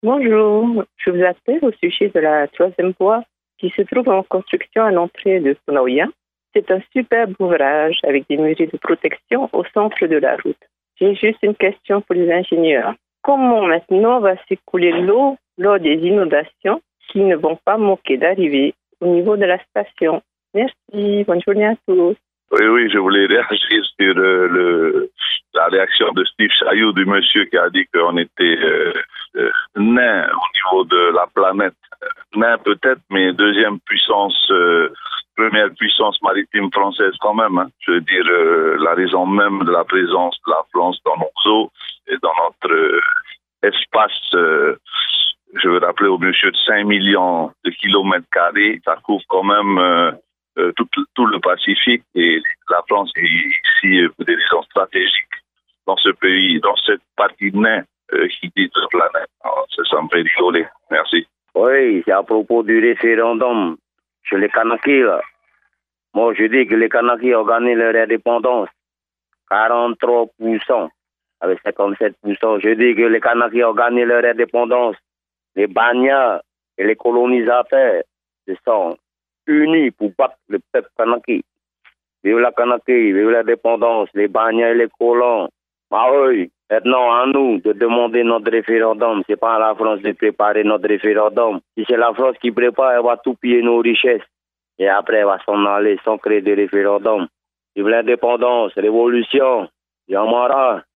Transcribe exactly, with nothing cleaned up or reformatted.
Bonjour, je vous appelle au sujet de la troisième voie qui se trouve en construction à l'entrée de Sonaouia. C'est un superbe ouvrage avec des mesures de protection au centre de la route. J'ai juste une question pour les ingénieurs. Comment maintenant va s'écouler l'eau lors des inondations qui ne vont pas manquer d'arriver au niveau de la station? Merci, bonne journée à tous. Oui, oui, je voulais réagir sur euh, le, la réaction de Steve Chailloux, du monsieur qui a dit qu'on était euh, euh, nain au niveau de la planète. Nain peut-être, mais deuxième puissance, euh, première puissance maritime française quand même. Hein. Je veux dire, euh, la raison même de la présence de la France dans nos eaux et dans notre euh, espace, euh, je veux rappeler au monsieur, de cinq millions de kilomètres carrés, ça couvre quand même... Euh, Euh, tout, tout le Pacifique, et la France est ici pour des raisons stratégiques dans ce pays, dans cette partie naine euh, qui dit de la planète. Alors, ça, ça me fait rigoler. Merci. Oui, c'est à propos du référendum chez les Kanakis. Là. Moi, je dis que les Kanakis ont gagné leur indépendance. quarante-trois pour cent avec cinquante-sept pour cent. Je dis que les Kanakis ont gagné leur indépendance. Les bagnards et les colonisateurs se sont unis pour battre le peuple Kanaki. Vive la Kanaki, vive l'indépendance, les bagnards et les colons. Ah oui, maintenant à nous de demander notre référendum. C'est pas à la France de préparer notre référendum. Si c'est la France qui prépare, elle va tout piller nos richesses. Et après, elle va s'en aller sans créer de référendum. Vive l'indépendance, révolution, Yamara.